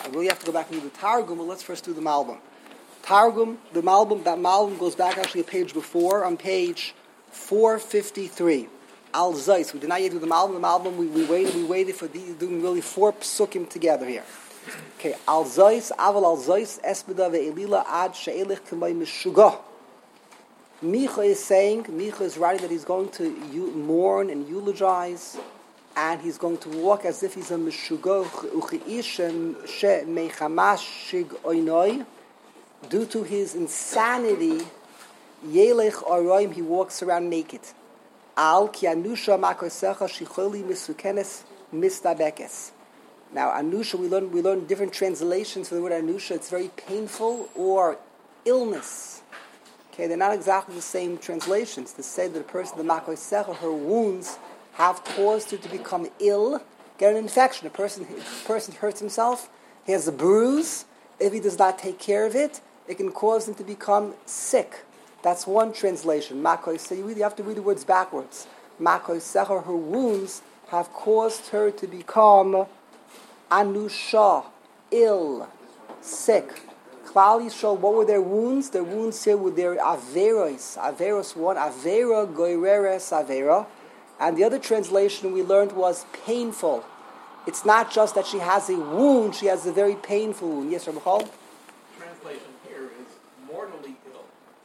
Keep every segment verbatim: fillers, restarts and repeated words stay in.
I really have to go back and do the Targum, but let's first do the Malbim. Targum, the Malbim, that Malbim goes back actually a page before, on page four fifty-three. Al Zais. We did not yet do the Malbim. The Malbim, we, we waited, we waited for the, doing really four psukim together here. Okay, Al Zais, Aval Al Zais, Esbeda ve'elila ad she'elich k'may mishugah. Micha is saying, Micha is writing that he's going to mourn and eulogize, and he's going to walk as if he's a mishugah uchi'ishem she'mechamash shig oinoi. Due to his insanity, Yelech Aroim, he walks around naked. Al ki anusha makosecha shicholi misukenes mistabekes. Now, anusha, we learn we learn different translations for the word anusha. It's very painful or illness. Okay, they're not exactly the same translations. To say that the person, the makosecha, her wounds have caused her to become ill, get an infection. A person, a person hurts himself, he has a bruise. If he does not take care of it, it can cause him to become sick. That's one translation. Makoi, so you really have to read the words backwards. Makoi secher, her wounds have caused her to become anusha, ill, sick. Klal Yisrael, what were their wounds? Their wounds here were their averos. Averos one, avera goireres avera. And the other translation we learned was painful. It's not just that she has a wound, she has a very painful wound. Yes, Rabbi Chol? Translation here is mortally ill.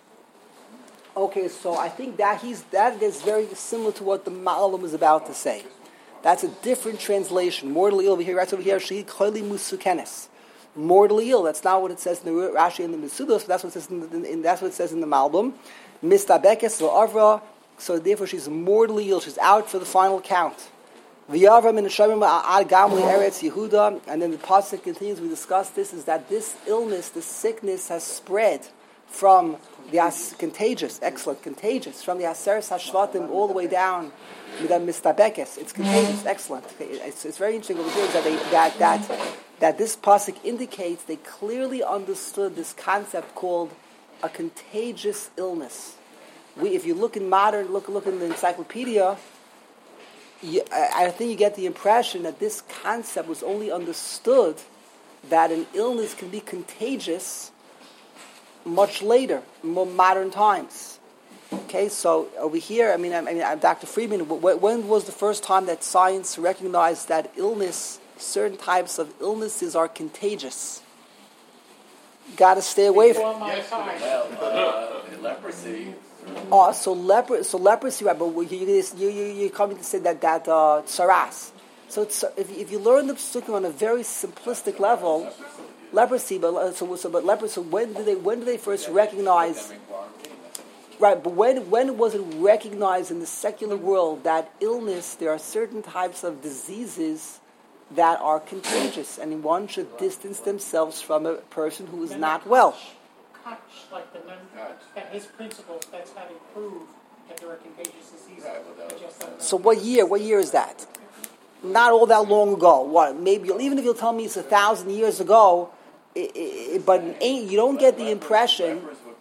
Okay, so I think that he's that is very similar to what the Malbim is about to say. That's a different translation. Mortally ill over here, right over here, she choli musukenes. Mortally ill. That's not what it says in the Rashi and the Mesudos, but that's what it says in, the, in that's what it says in the Malbim. Mistabekes lo'avra. So therefore, she's mortally ill. She's out for the final count. V'yavram in Shamim ad Gamli Eretz Yehuda, and then the pasuk continues. We discussed this: is that this illness, this sickness, has spread from the as- contagious, excellent, contagious, from the Aseres Hashvatim all the way down to the Mistabekes. It's contagious, excellent. It's, it's very interesting over here that they, that that that this pasuk indicates they clearly understood this concept called a contagious illness. We, if you look in modern, look look in the encyclopedia. You, I think you get the impression that this concept was only understood that an illness can be contagious much later, more modern times. Okay, so over here, I mean, I mean, Doctor Friedman, when was the first time that science recognized that illness, certain types of illnesses are contagious? Got to stay away from. Yes, well, uh, leprosy. Oh, so leper, so leprosy, right? But you you you you're coming to say that that uh, tsaras. So it's, if if you learn the psukim on a very simplistic level, leprosy. But so, so but leprosy. So when did they when did they first recognize? Right, but when when was it recognized in the secular world that illness? There are certain types of diseases that are contagious, and one should distance themselves from a person who is not well. Like the nun, that his principles, that's how they prove that there are contagious diseases. So what year? What year is that? Not all that long ago. What? Maybe even if you'll tell me it's a thousand years ago, it, it, but ain't, you don't get the impression.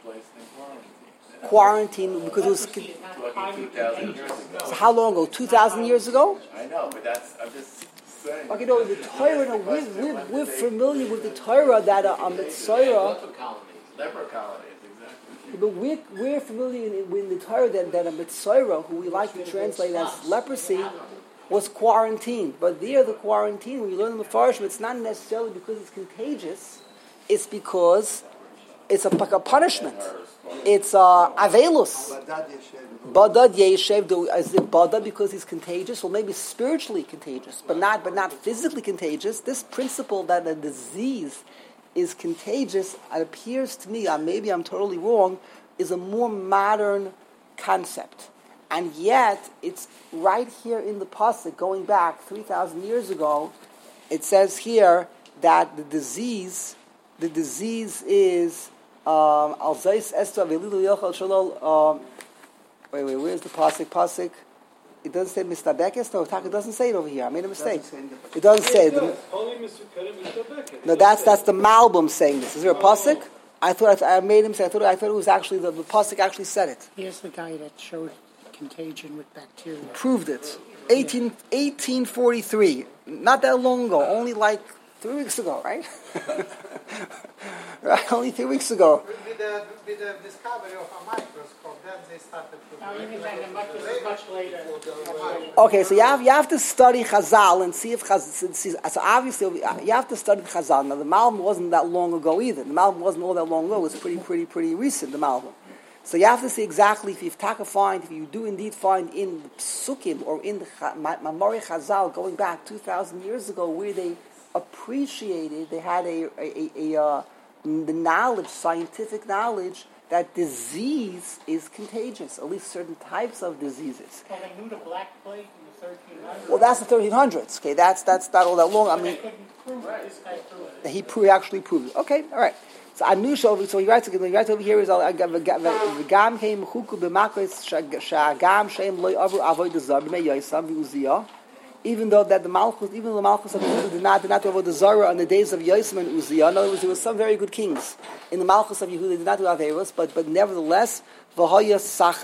Quarantine because it was. So how long ago? Two thousand years ago? I know, but that's I'm just saying. Okay, no, the Torah. No, we're, we're, we're familiar with the Torah that a, a Mitzvah. Leper colonies, exactly. But we're, we're familiar with the Torah that, that a Mitzvah, who we like to translate as leprosy, was quarantined. But there, the quarantine, when you learn the Mefarshim, it's not necessarily because it's contagious. It's because it's a, like a punishment. It's uh, avelus. Badad yeshev. Is it badad because he's contagious? Well, maybe spiritually contagious, but not but not physically contagious. This principle that a disease is contagious, it appears to me, uh, maybe I'm totally wrong, is a more modern concept. And yet, it's right here in the pasuk, going back three thousand years ago, it says here that the disease, the disease is, um, Al-Zais Esther Velilu Yochel Shalol, wait, wait, where's the pasuk? Pasuk? It doesn't say Mistabekes? No, it doesn't say it over here. I made a mistake. It doesn't say it. No, that's that's the Malbim saying this. Is there a pasuk? I thought I, I made him say. I thought I thought it was actually the, the pasuk actually said it. Here's the guy that showed contagion with bacteria. Proved it. eighteen, eighteen forty-three. Not that long ago. Only like three weeks ago, right? Right, only three weeks ago. With the, with the discovery of a microscope, then they started to... Now, even then, the much, this is much later. Okay, so you have you have to study Chazal and see if Chazal. See, so obviously you have to study Chazal. Now the Malbim wasn't that long ago either. The Malbim wasn't all that long ago. It was pretty, pretty, pretty recent. The Malbim. So you have to see exactly if you've taka find, if you do indeed find in the Psukim or in the Mamori Chazal going back two thousand years ago, where they appreciated, they had a a, a, a uh, the knowledge, scientific knowledge, that disease is contagious, at least certain types of diseases. Well, they knew the Black Plague in the thirteen hundreds. Well, that's the thirteen hundreds. Okay, that's that's not all that long. I But mean, they couldn't prove it. This guy proved it. he pro- actually proved it. Okay, all right. So Anush over. So he writes. He writes over here is v'gam came chuku b'makos shagam sheim loy avu avoid zar b'mei yosam v'uziyah. Even though that the Malchus, even though the Malchus of Yehuda did not did not do avoid the Zara on the days of Yosem and Uzziah. In other words, there were some very good kings in the Malchus of Yehuda. They did not do Averos, but but nevertheless, v'hoya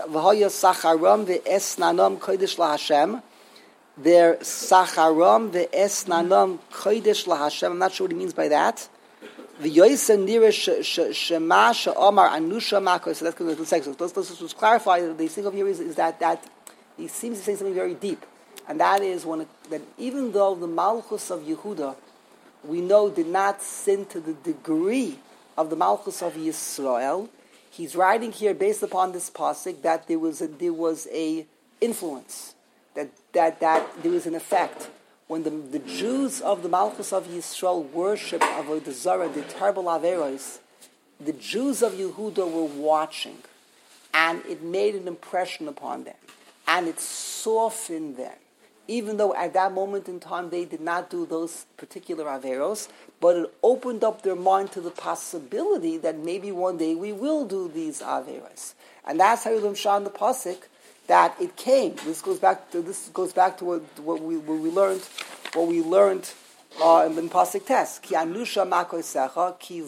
sacharam ve'esnanam kodesh laHashem. Their sacharam ve'esnanam kodesh laHashem. I'm not sure what he means by that. V'yoysen nira shema she'omar anusha makos. So that's going to say. So let's let's just clarify. The thing of here is, is that that he seems to say something very deep. And that is when it, that even though the Malchus of Yehuda, we know, did not sin to the degree of the Malchus of Yisrael, he's writing here based upon this pasuk that there was a, there was a influence, that that that there was an effect when the the Jews of the Malchus of Yisrael worship Avodah Zarah, the terrible Averos. The Jews of Yehuda were watching, and it made an impression upon them, and it softened them. Even though at that moment in time they did not do those particular Averos, but it opened up their mind to the possibility that maybe one day we will do these Averos. And that's how you shah in the pasuk that it came. This goes back to this goes back to what, what we what we learned what we learned uh, in, in pasuk test. Ki anusha makosecha ki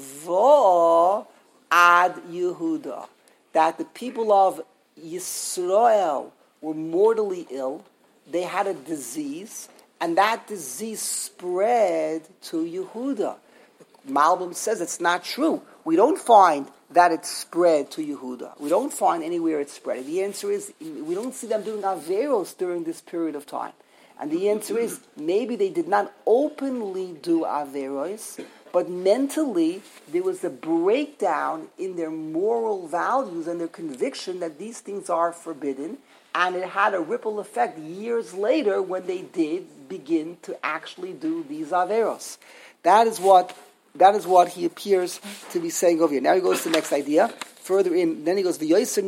vo ad Yehuda, that the people of Yisrael were mortally ill. They had a disease, and that disease spread to Yehuda. Malbim says it's not true. We don't find that it spread to Yehuda. We don't find anywhere it spread. The answer is, we don't see them doing Averos during this period of time. And the answer is, maybe they did not openly do Averos, but mentally there was a breakdown in their moral values and their conviction that these things are forbidden. And it had a ripple effect years later when they did begin to actually do these Averos. That is what that is what he appears to be saying over here. Now he goes to the next idea. Further in, then he goes,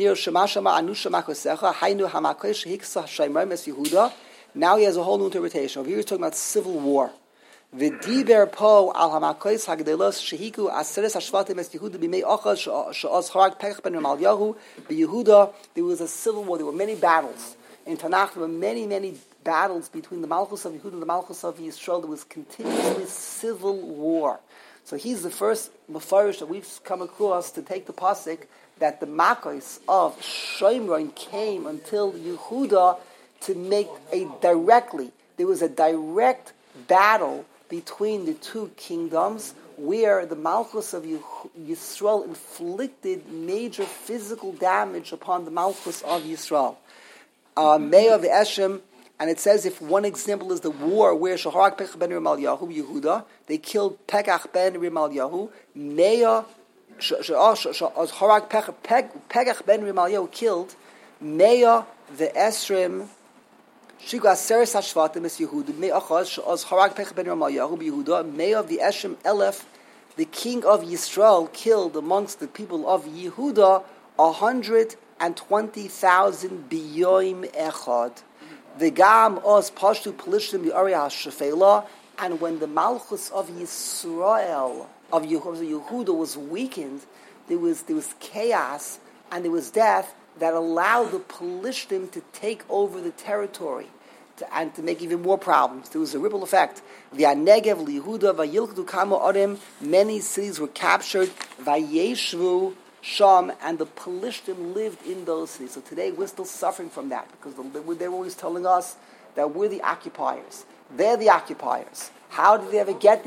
now he has a whole new interpretation. Over here he's talking about civil war. V'diber po al hamakois hagdelos shehiku aseres hashvatim es Yehuda b'mei ochad she'oz harag pekach ben Ramalyahu b'Yehuda. There was a civil war. There were many battles. In Tanakh, there were many, many battles between the Malchus of Yehuda and the Malchus of Yisrael. There was continuously civil war. So he's the first Mefarish that we've come across to take the pasuk that the Makos of Shomron came until Yehuda to make a directly, there was a direct battle between the two kingdoms, where the Malchus of Yisrael inflicted major physical damage upon the Malchus of Yisrael. Uh, Meah v'Eshem, and it says if one example is the war where Shaharak Pekach ben Ramalyahu, Yehuda, they killed Pekach ben Ramalyahu. Meah, Shaharak Pekach ben Ramalyahu killed Meah v'Esrim. Shigu aseres hashvatim es Yehuda me achaz she'oz harag pech ben Ramalyahu b'Yehuda me of the Eshem Elef, the king of Yisrael killed amongst the people of Yehuda a hundred and twenty thousand biyoim echad. The gam oz pashtu pelishtim the area hashafela, and when the Malchus of Yisrael of Yehuda was weakened, there was there was chaos and there was death that allowed the Pelishtim to take over the territory to, and to make even more problems. There was a ripple effect. V'anegev liYehuda v'yilchdu kamo odem. Many cities were captured. V'yeshvu sham, and the Pelishtim lived in those cities. So today we're still suffering from that because they're always telling us that we're the occupiers. They're the occupiers. How did they ever get there?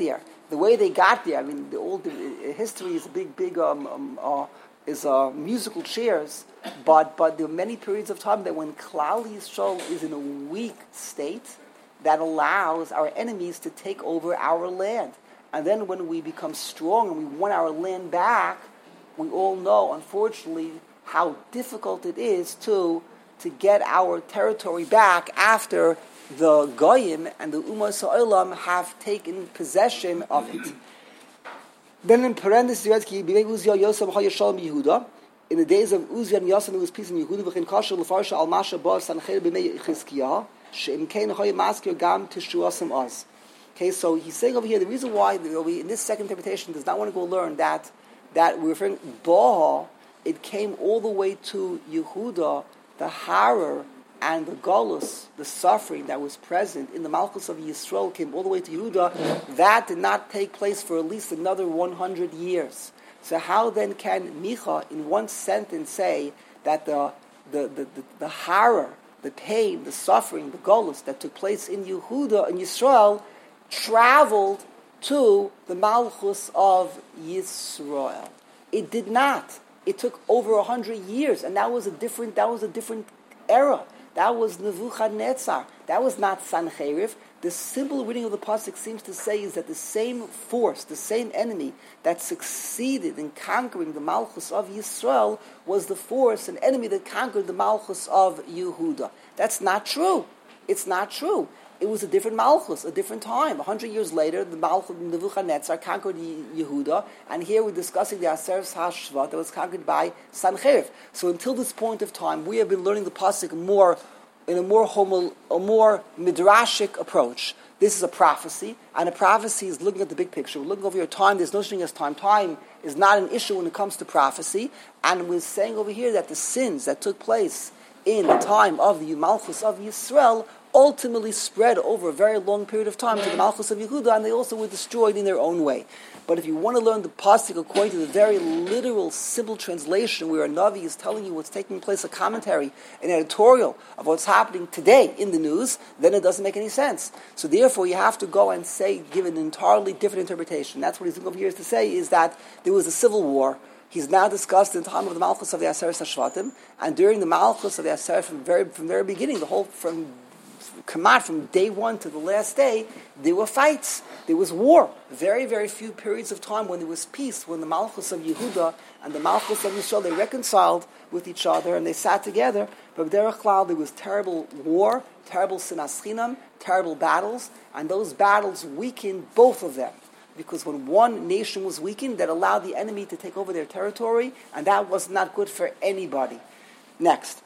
the way they got there, I mean, the old the history is a big, big, um, um, uh, is uh, musical chairs, but but there are many periods of time that when Klal Yisrael is in a weak state, that allows our enemies to take over our land. And then when we become strong and we want our land back, we all know, unfortunately, how difficult it is to to get our territory back after the Goyim and the Umas Ha'olam have taken possession of it. Then in parentheses, in the days of Uzziah and Yosem, there was peace in Yehuda, v'chein kasher l'farsha al masha bo Sancheir b'mei Chizkiyah, she'im kein hoye maskir gam tishuasem oz. Okay, so he's saying over here, the reason why we, in this second interpretation, does not want to go learn that, that we're referring, Boha, it came all the way to Yehuda, the horror and the galus, the suffering that was present in the Malchus of Yisrael came all the way to Yehuda. That did not take place for at least another one hundred years. So how then can Micha, in one sentence, say that the the, the, the, the horror, the pain, the suffering, the galus that took place in Yehuda and Yisrael traveled to the Malchus of Yisrael? It did not. It took over a hundred years, and that was a different. That was a different era. That was Nebuchadnezzar. That was not Sancheiriv. The simple reading of the pasuk seems to say is that the same force, the same enemy that succeeded in conquering the Malchus of Yisrael was the force, an enemy that conquered the Malchus of Yehuda. That's not true. It's not true. It was a different Malchus, a different time. A hundred years later, the Malchus of Nebuchadnezzar conquered Yehuda, and here we're discussing the Aseres HaShvat that was conquered by Sancheiriv. So until this point of time, we have been learning the pasuk more in a more homo, a more midrashic approach. This is a prophecy, and a prophecy is looking at the big picture. We're looking over your time. There's no such thing as time. Time is not an issue when it comes to prophecy. And we're saying over here that the sins that took place in the time of the Malchus of Yisrael ultimately spread over a very long period of time to the Malchus of Yehuda, and they also were destroyed in their own way. But if you want to learn the pasuk according to the very literal, simple translation, where a Navi is telling you what's taking place, a commentary, an editorial of what's happening today in the news, then it doesn't make any sense. So therefore, you have to go and say, give an entirely different interpretation. That's what he's over here to say, is that there was a civil war. He's now discussed in the time of the Malchus of the Aseres HaShvatim, and during the Malchus of the Aseres, from very from the very beginning, the whole from Kamat, from day one to the last day, there were fights. There was war. Very, very few periods of time when there was peace, when the Malchus of Yehuda and the Malchus of Yisrael, they reconciled with each other and they sat together. But B'derech Klal, there was terrible war, terrible sinas chinam, terrible battles, and those battles weakened both of them. Because when one nation was weakened, that allowed the enemy to take over their territory, and that was not good for anybody. Next.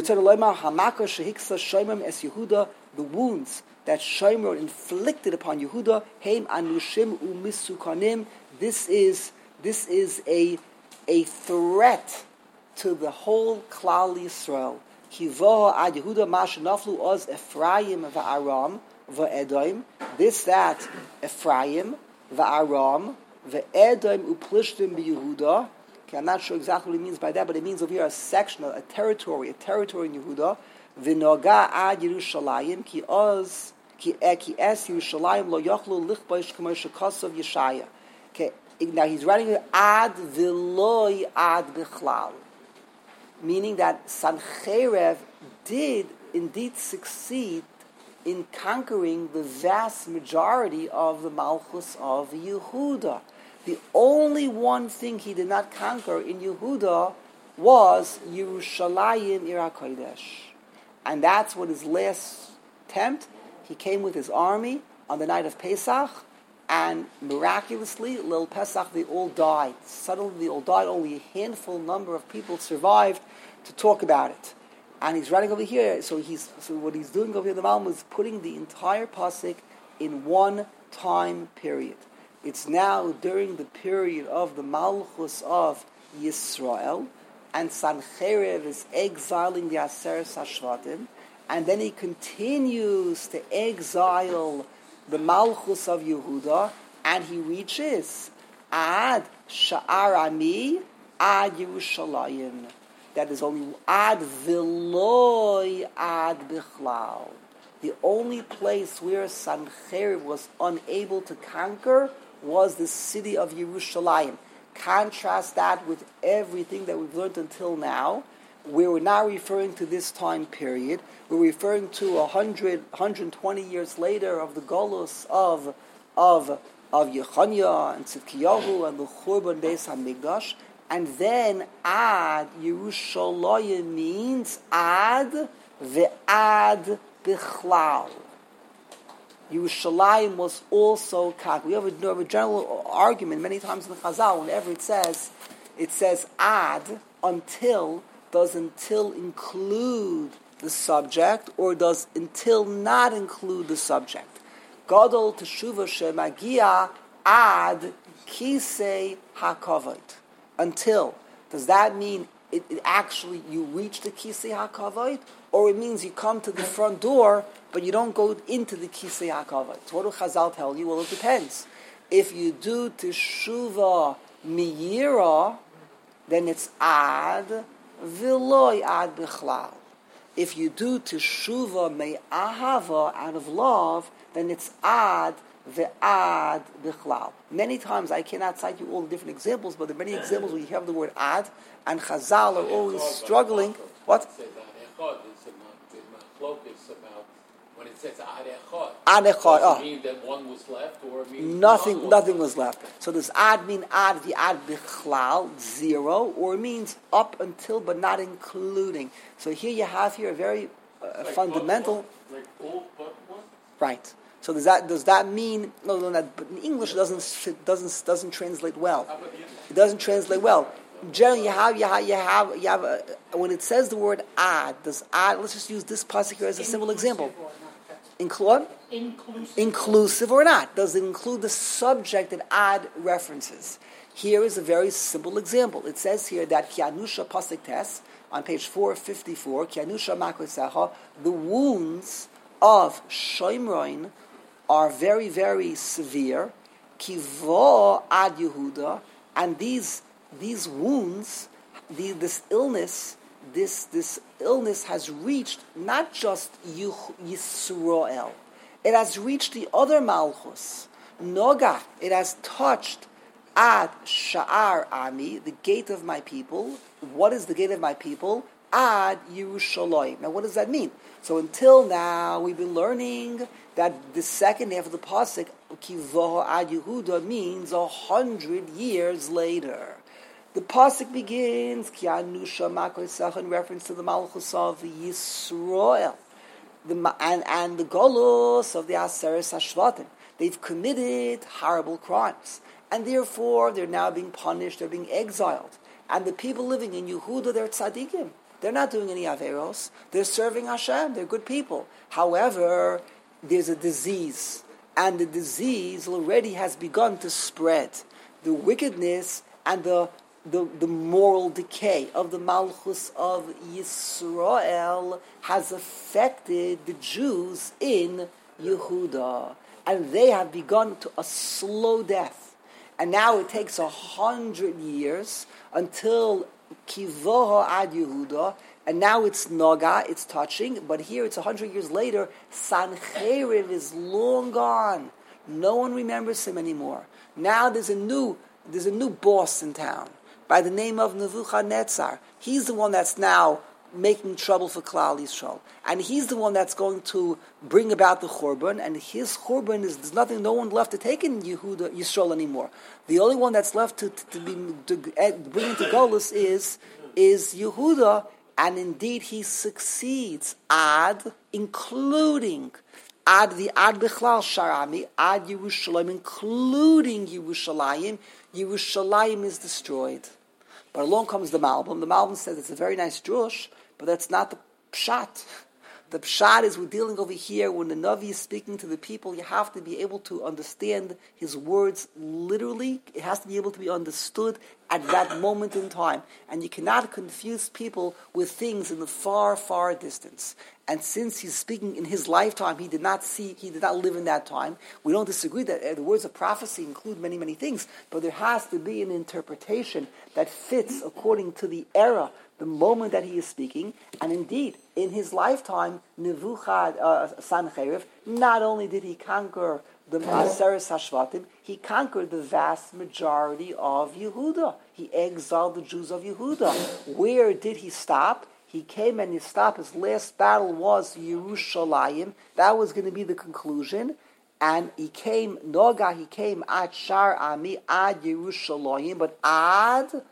The wounds that Shomron inflicted upon Yehuda, heim anushim umisukanim. This is this is a a threat to the whole Klal Yisrael. Kivoha ad Yehuda mashenaflu oz Ephraim va'aram va'edom. This that Ephraim va'aram va'edom uplishtim b'Yehuda. Okay, I'm not sure exactly what it means by that, but it means over here a section, a territory, a territory in Yehuda. V'noga ad Yerushalayim ki oz ki ki es Yerushalayim lo yochlu lichboish k'mo shekasav Yeshaya. Okay, now he's writing ad v'loy ad bichlal, meaning that Sancheiriv did indeed succeed in conquering the vast majority of the Malchus of Yehuda. The only one thing he did not conquer in Yehuda was Yerushalayim Ir HaKodesh. And that's what his last attempt. He came with his army on the night of Pesach, and miraculously, Lil Pesach, they all died. Suddenly they all died. Only a handful number of people survived to talk about it. And he's writing over here, so he's so what he's doing over here, the Malm, is putting the entire pasuk in one time period. It's now during the period of the Malchus of Yisrael, and Sancheiriv is exiling the Aseres HaShvatim, and then he continues to exile the Malchus of Yehuda, and he reaches Ad Sha'ar Ami, Ad Yerushalayim. That is only Ad V'loy Ad Bichlal. The only place where Sancheiriv was unable to conquer was the city of Yerushalayim. Contrast that with everything that we've learned until now. We're not referring to this time period. We're referring to one hundred, one hundred twenty years later of the Golus of of of Yechoniah and Tzidkiyahu and the Churban Beis HaMikdash. And then Ad Yerushalayim means Ad ve'ad bichlal. Yerushalayim was also kak. We have a, we have a general argument many times in the Chazal. Whenever it says, it says Ad until. Does until include the subject, or does until not include the subject? Gadol teshuva shemagia ad kisei hakavod. Until. Does that mean it, it actually you reach the kisei hakavod, or it means you come to the front door but you don't go into the kisei hakavod? So what do Chazal tell you? Well, it depends. If you do teshuva miyira, then it's ad. V'loy ad bichlal. If you do teshuva me'ahava out of love, then it's ad ve'ad bichlal. Many times, I cannot cite you all the different examples, but there are many examples where you have the word ad, and Chazal are always struggling. What? When it says ad echad, ad echad, does oh. it mean that one was left, or it means nothing? was Nothing left? was left. So does ad mean ad the ad bichlal zero, or it means up until but not including? So here you have here a very uh, like fundamental. But like all but one. Right. So does that does that mean no no that but in English it doesn't it doesn't doesn't translate well. It doesn't translate well. Generally, you have you have you have you have a, when it says the word ad. Does ad? Let's just use this pasuk here as a simple example. Include Inclusive. inclusive or not? Does it include the subject that ad references? Here is a very simple example. It says here that Kianusha pasuk tes on page four fifty-four. Kianusha makotzecha. The wounds of Shoimroin are very very severe. Kivo ad Yehuda, and these. These wounds, the, this illness, this this illness has reached not just Yisrael, it has reached the other Malchus. Noga, it has touched Ad Sha'ar Ami, the gate of my people. What is the gate of my people? Ad Yerushalayim. Now what does that mean? So until now, we've been learning that the second half of the pasuk, Kivoh Ad Yehuda, means a hundred years later. The pasuk begins Kianusha Makosach in reference to the Malchus of Yisrael, the and and the Golos of the Aseres Hashvatim. They've committed horrible crimes, and therefore they're now being punished. They're being exiled, and the people living in Yehuda, they're tzaddikim. They're not doing any averos. They're serving Hashem. They're good people. However, there's a disease, and the disease already has begun to spread. The wickedness and the The, the moral decay of the Malchus of Yisrael has affected the Jews in Yehuda. And they have begun to a slow death. And now it takes a hundred years until Kivoha ad Yehuda. And now it's Noga, it's touching. But here it's a hundred years later. Sancheriv is long gone. No one remembers him anymore. Now there's a new, there's a new boss in town by the name of Nebuchadnezzar. He's the one that's now making trouble for Klal Yisrael. And he's the one that's going to bring about the Churban, and his Churban is, there's nothing, no one left to take in Yehuda, Yisrael anymore. The only one that's left to, to, to, be, to bring into Golus is, is Yehuda, and indeed he succeeds, ad, including, ad the ad Bichlal Sharami, ad Yerushalayim, including Yerushalayim. Yerushalayim is destroyed. But along comes the Malbim. The Malbim says it's a very nice drush, but that's not the pshat. The pshat is we're dealing over here when the Navi is speaking to the people. You have to be able to understand his words literally. It has to be able to be understood at that moment in time. And you cannot confuse people with things in the far, far distance. And since he's speaking in his lifetime, he did not see, he did not live in that time. We don't disagree that uh, the words of prophecy include many, many things, but there has to be an interpretation that fits according to the era, the moment that he is speaking. And indeed, in his lifetime, Nebuchad, uh, Sancheriv, not only did he conquer the Aseres Hashvatim, he conquered the vast majority of Yehuda. He exiled the Jews of Yehuda. Where did he stop? He came and he stopped. His last battle was Yerushalayim. That was going to be the conclusion. And he came, Noga, he came ad Shar Ami, ad Yerushalayim, but ad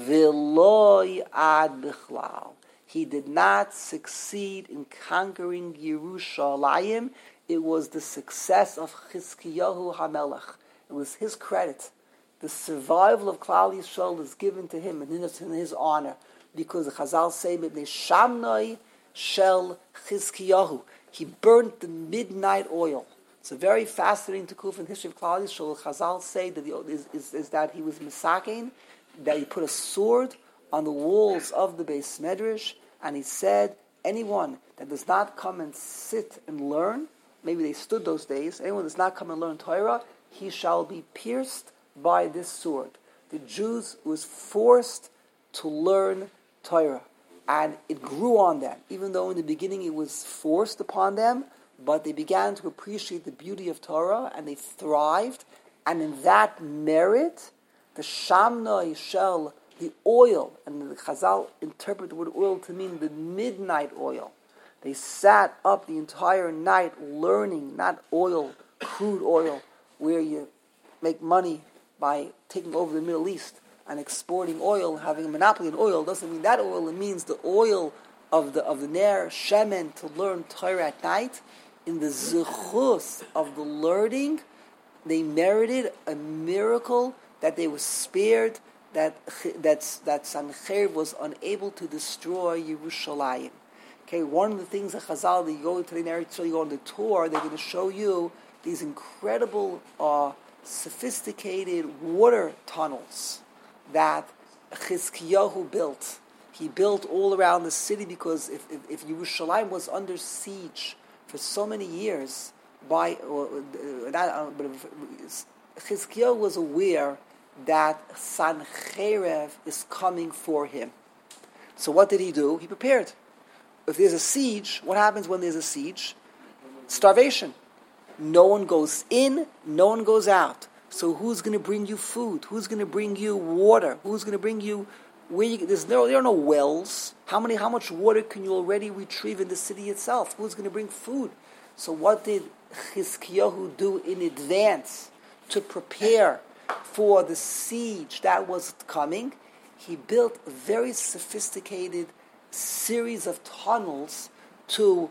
Veloy ad Bichlal. He did not succeed in conquering Yerushalayim. It was the success of Chizkiyahu HaMelech. It was his credit. The survival of Klal Yisrael is given to him and in his honor, because the Chazal say, "Mipnei Shamnoi Shel Chizkiyahu." He burnt the midnight oil. It's a very fascinating tikuf in the history of Klal Yisrael. Chazal say that the, is, is, is that he was misakein, that he put a sword on the walls of the Beis Medrash, and he said, anyone that does not come and sit and learn, maybe they stood those days, anyone that does not come and learn Torah, he shall be pierced by this sword. The Jews was forced to learn Torah, and it grew on them. Even though in the beginning it was forced upon them, but they began to appreciate the beauty of Torah, and they thrived, and in that merit, the Shamnoi Shel, the oil, and the Chazal interpret the word oil to mean the midnight oil. They sat up the entire night learning, not oil, crude oil, where you make money by taking over the Middle East and exporting oil, having a monopoly on oil. Doesn't mean that oil, it means the oil of the of the Ner, Shemen, to learn Torah at night. In the zechus of the learning, they merited a miracle that they were spared, that that, that Sancheir was unable to destroy Yerushalayim. Okay, one of the things that Chazal, that you go to the Eretz Yisrael, you go on the tour, they're going to show you these incredible, uh, sophisticated water tunnels that Chizkiyahu built. He built all around the city, because if, if, if Yerushalayim was under siege for so many years by, or, uh, not, uh, but Chizkiyahu was aware that Sancherev is coming for him. So what did he do? He prepared. If there's a siege, what happens when there's a siege? Starvation. No one goes in, no one goes out. So who's going to bring you food? Who's going to bring you water? Who's going to bring you where you? There's no, there are no wells. How many? How much water can you already retrieve in the city itself? Who's going to bring food? So what did Chizkiyahu do in advance to prepare for the siege that was coming? He built a very sophisticated series of tunnels to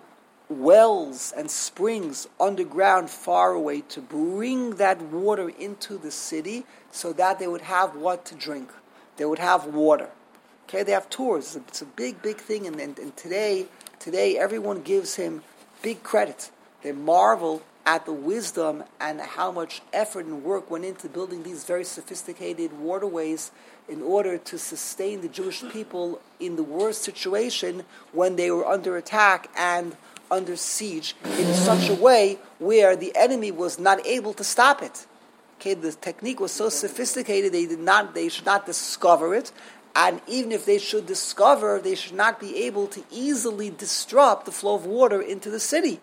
wells and springs underground far away to bring that water into the city, so that they would have what to drink. They would have water. Okay, they have tours. It's a, it's a big, big thing, and, and, and today, today everyone gives him big credit. They marvel at the wisdom and how much effort and work went into building these very sophisticated waterways in order to sustain the Jewish people in the worst situation when they were under attack and under siege, in such a way where the enemy was not able to stop it. Okay, the technique was so sophisticated they did not, they should not discover it, and even if they should discover, they should not be able to easily disrupt the flow of water into the city.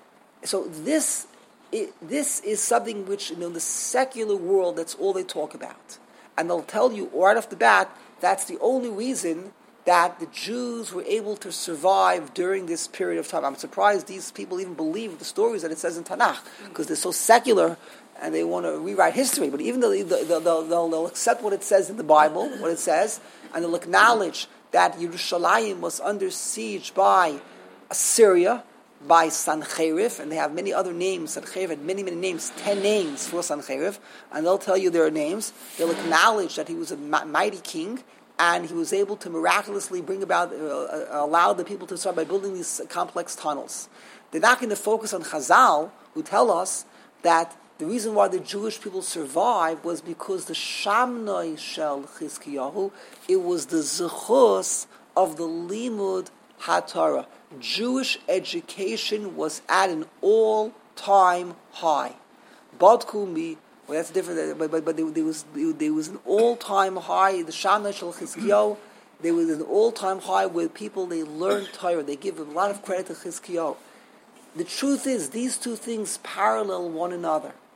So this, it, this is something which, you know, in the secular world, that's all they talk about. And they'll tell you right off the bat, that's the only reason that the Jews were able to survive during this period of time. I'm surprised these people even believe the stories that it says in Tanakh, because they're so secular and they want to rewrite history. But even though they'll, they'll, they'll, they'll accept what it says in the Bible, what it says, and they'll acknowledge that Yerushalayim was under siege by Assyria, by Sancheiriv, and they have many other names. Sancheiriv had many, many names, ten names for Sancheiriv, and they'll tell you their names. They'll acknowledge that he was a mighty king, and he was able to miraculously bring about, uh, allow the people to start by building these complex tunnels. They're not going to focus on Chazal, who tell us that the reason why the Jewish people survived was because the Shamnoi Shel Chizkiyahu, it was the zechus of the Limud HaTorah. Jewish education was at an all-time high. Badkumi, well, that's different, but, but, but there, there, was, there was an all-time high, the Shamnoi Shel Chizkiyahu, there was an all-time high where people, they learned Torah, they give a lot of credit to Chizkiyahu. The truth is, these two things parallel one another.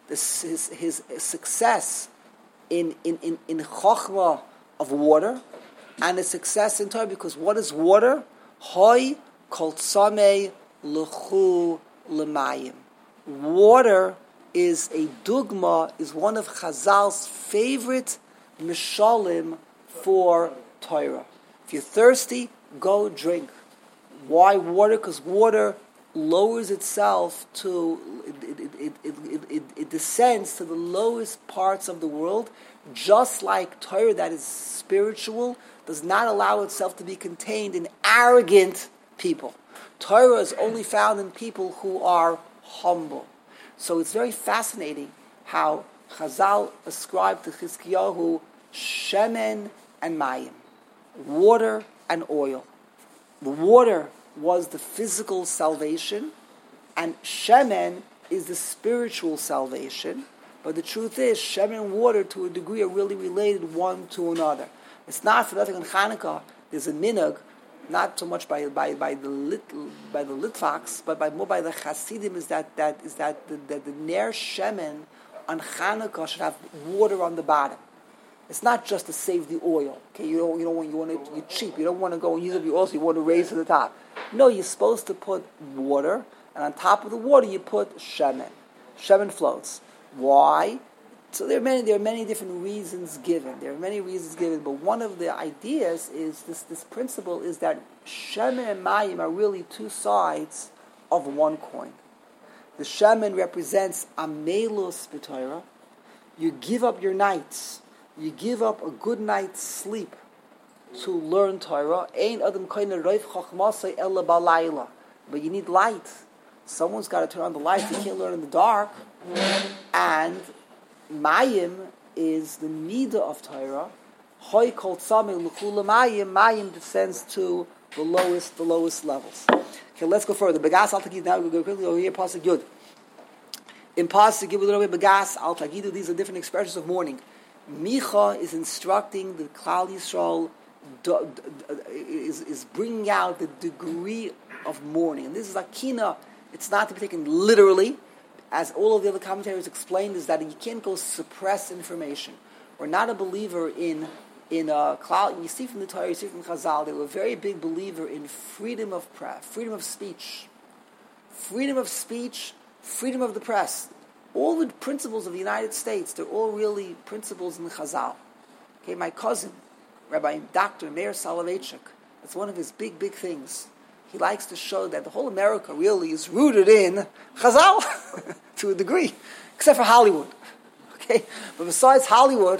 this, his, his success in in in in chokhmah of water, and his success in Torah. Because what is water? Hoy kol tzamei lechu lemayim. Water is a dugma, is one of Chazal's favorite mishalim for Torah. If you're thirsty, go drink. Why water? Because water lowers itself to, it, it, it, it, it, it descends to the lowest parts of the world, just like Torah that is spiritual does not allow itself to be contained in arrogant people. Torah is only found in people who are humble. So it's very fascinating how Chazal ascribed to Chizkiyahu shemen and mayim, water and oil. The water was the physical salvation, and shemen is the spiritual salvation. But the truth is, shemen and water, to a degree, are really related one to another. It's not for nothing in Hanukkah. There's a minhag, not so much by by by the lit, by the Litvaks, but by more by the Hasidim, is that that is that the, the, the ner shemen on Hanukkah should have water on the bottom. It's not just to save the oil. Okay, you don't you don't want you want it you're cheap. You don't want to go and use up your oil, so you want to raise to the top. No, you're supposed to put water, and on top of the water you put shemen. Shemen floats. Why? So there are many there are many different reasons given. There are many reasons given, but one of the ideas is this this principle is that shemen and mayim are really two sides of one coin. The shemen represents amelus b'Torah. You give up your nights. You give up a good night's sleep to learn Torah. Ein adam koine roif chachmasay ella balayla. But you need light. Someone's got to turn on the lights. You can't learn in the dark. And mayim is the midah of Torah. Hoy kol tzamei l'chula mayim. Mayim descends to the lowest, the lowest levels. Okay, let's go further. Begas al tagidu. Now we go quickly over here. Pasuk Yud. In Pasuk Yud, begas al tagidu. These are different expressions of mourning. Micha is instructing the Klal Yisrael, do, do, is, is bringing out the degree of mourning. And this is akina. It's not to be taken literally. As all of the other commentators explained, is that you can't go suppress information. We're not a believer in in uh, Klal. You see from the Torah, you see from Chazal, they were a very big believer in freedom of press, freedom of speech, freedom of speech, freedom of the press. All the principles of the United States, they're all really principles in the Chazal. Okay, my cousin, Rabbi Doctor Meir Soloveitchik, that's one of his big, big things. He likes to show that the whole America really is rooted in Chazal to a degree, except for Hollywood. Okay, but besides Hollywood,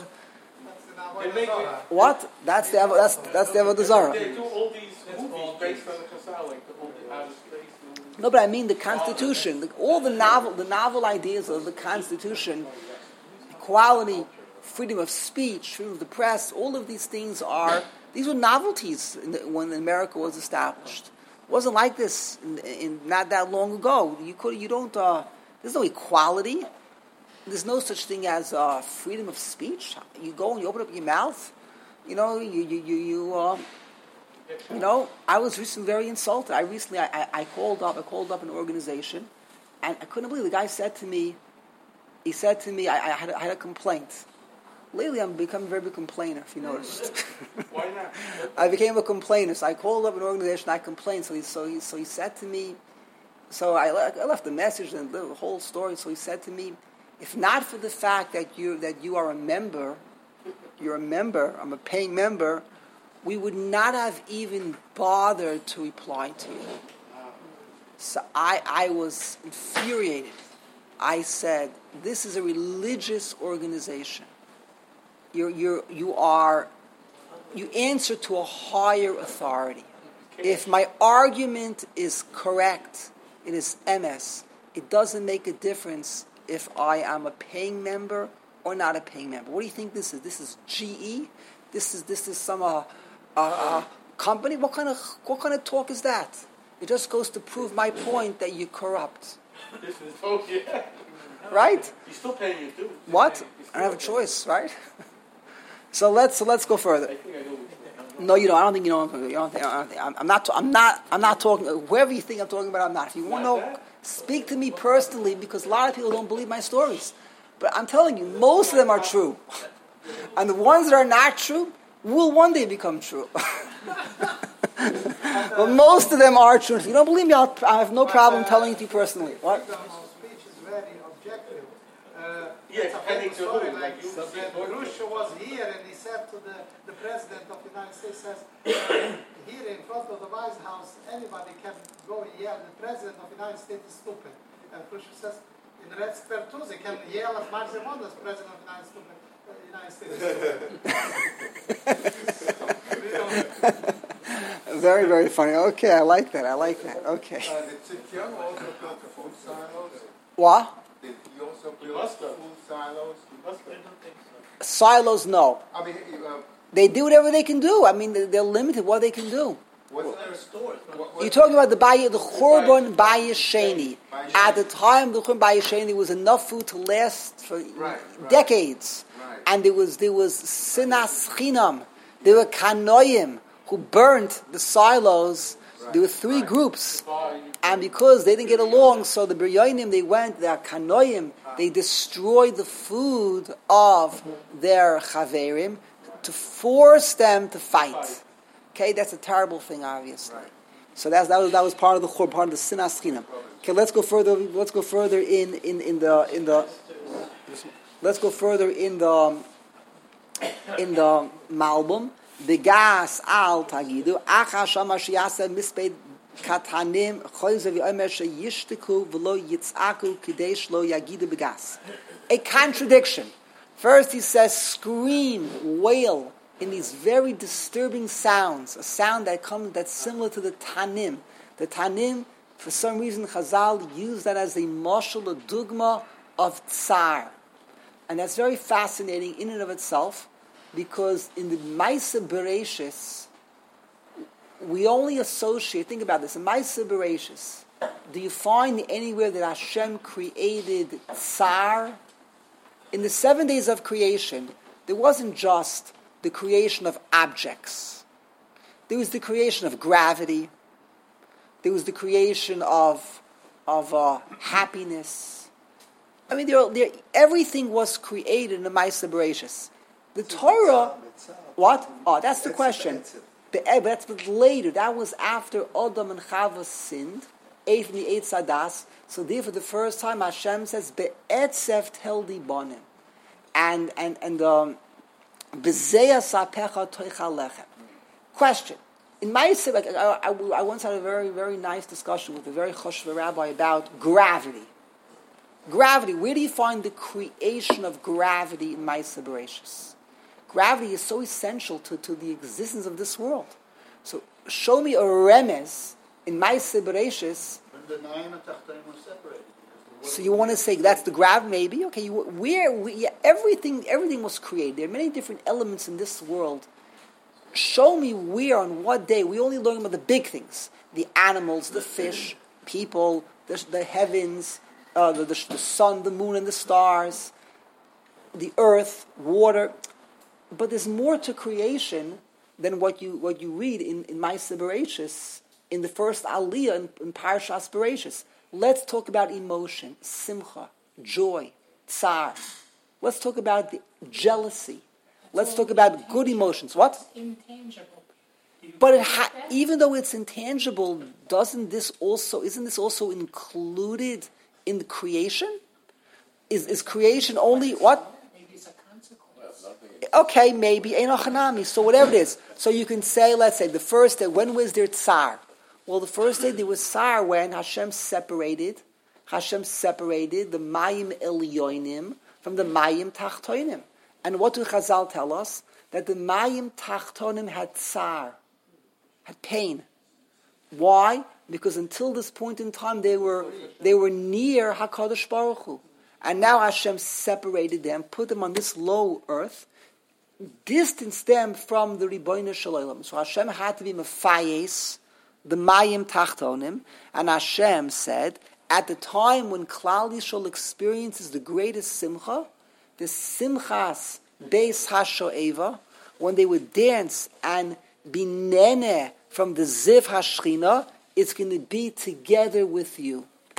what? That's the that's that's the Avodah Zarah. They do all these movies based on the Chazal, like the whole outer space. No, but I mean the Constitution, the, all the novel, the novel ideas of the Constitution, equality, freedom of speech, freedom of the press. All of these things are these were novelties in the, when America was established. It wasn't like this in, in not that long ago. You could, you don't. Uh, there's no equality. There's no such thing as uh, freedom of speech. You go and you open up your mouth. You know, you you you. you uh, You know, I was recently very insulted. I recently, I, I, I called up, I called up an organization, and I couldn't believe it. The guy said to me, he said to me, I, I, had, I had a complaint. Lately, I'm becoming a very big complainer, if you noticed. Why not? I became a complainer. So I called up an organization, I complained. So he, so he, so he said to me, so I, I left a message and the whole story. So he said to me, if not for the fact that you that you are a member, you're a member, I'm a paying member, we would not have even bothered to reply to you. So I, I was infuriated. I said, this is a religious organization. You're, you're, you are, you answer to a higher authority. If my argument is correct, it is M S. It doesn't make a difference if I am a paying member or not a paying member. What do you think this is? This is G E? This is this is some uh, uh, uh, company? What kind of what kind of talk is that? It just goes to prove my point that you're corrupt. This is oh yeah. Right? You're still paying your dues. What? I don't have a choice, right? so let's so let's go further. I think I know what you're saying. No, you don't. I don't think you know. What I'm, you don't think, I don't think, I'm, I'm not. I'm not. I'm not talking. Whoever you think I'm talking about, I'm not. If you want to know, speak to me personally, because a lot of people don't believe my stories. But I'm telling you, most of them are true. And the ones that are not true will one day become true. But most of them are true. If you don't believe me, I'll, I have no problem telling it to you personally. What? The speech is very objective. Uh, Yes, it's a depending famous to story, who, like like you said, said, Bush was here and he said to the, the president of the United States, says, uh, here in front of the White House, anybody can go and yell, the president of the United States is stupid. And Bush says, in Red Spertus, he can yell as much as he wants, the president of the United States. Uh, United States is stupid. Very, very funny. Okay, I like that. I like that. Okay. Uh, did Young also build the food silos? What? Did he also He build must have. food silos? I don't think so. Silos, no. I mean, uh, They do whatever they can do. I mean, they're, they're limited what they can do. what's There are stores. but- what, You're talking about the Bayis, the Churban Bayis Sheni. At the time, the Churban Bayis Sheni, there was enough food to last for Right, right. decades. Right. And there was there was sinas chinam. There were kanoim who burnt the silos. Right, There were three right. groups. And because they didn't get along, so the Biryonim, they went, the Kanoim, they destroyed the food of their Chaverim to force them to fight. Okay, that's a terrible thing, obviously. Right. So that's, that was that was part of the Chur, part of the Sinas Chinam. Okay, let's go further. Let's go further in, in, in the in the. Let's go further in the in the Malbum. Begas al tagidu achash amashiyasa mispeid katanim choyze v'omer sheyishtiku v'lo yitzaku kidesh lo yagidu begas. A contradiction. First he says scream, wail in these very disturbing sounds, a sound that comes that's similar to the tanim. The tanim, for some reason, Chazal used that as a mashal, a dugma of tsar, and that's very fascinating in and of itself. Because in the Maisa Bereshis, we only associate, think about this, in Maisa Bereshis, do you find anywhere that Hashem created Tsar? In the seven days of creation, there wasn't just the creation of objects. There was the creation of gravity. There was the creation of, of uh, happiness. I mean, there, there, everything was created in the Maisa Bereshis. The Torah, what? Oh, that's the question. The, but that's later. That was after Adam and Chava sinned, ate from the eight sadas. So therefore, the first time Hashem says "Be'etzef teldi bonim," and and and um, "Bezeya sapecha toicha lechem." Question: in my like, I, I, I once had a very very nice discussion with a very choshev rabbi about gravity. Gravity. Where do you find the creation of gravity in Maisa Bereshis? Gravity is so essential to, to the existence of this world. So show me a remez in Maisa Bereshis. the Mayim and Tachtonim were separated. So you want to say that's the gravity? Maybe okay. You, where we, yeah, everything everything was created. There are many different elements in this world. Show me where on what day. We only learn about the big things: the animals, the fish, people, the, the heavens, uh, the, the, the sun, the moon, and the stars, the earth, water. But there's more to creation than what you what you read in in Maisa Bereshis, in the first Aliyah in, in Parashas Bereshis. Let's talk about emotion, simcha, joy, tsar. Let's talk about the jealousy. Let's talk about good emotions. What? It's intangible. But it ha- even though it's intangible, doesn't this also isn't this also included in the creation? Is is creation only what? Maybe it's a consequence. Okay, maybe Einochanami. So whatever it is. So you can say, let's say, the first day, when was there tsar? Well, the first day there was tsar when Hashem separated, Hashem separated the Mayim Elyonim from the Mayim Tachtonim. And what do Chazal tell us? That the Mayim Tachtonim had tsar, had pain. Why? Because until this point in time they were they were near HaKadosh Baruch Hu. And now Hashem separated them, put them on this low earth, distanced them from the Ribono Shel Olam. So Hashem had to be mefayes, the Mayim Tachtonim, and Hashem said, at the time when Klal Yisrael experiences the greatest simcha, the simchas beis hashoeva, when they would dance and be nene from the ziv hashchina, it's going to be together with you.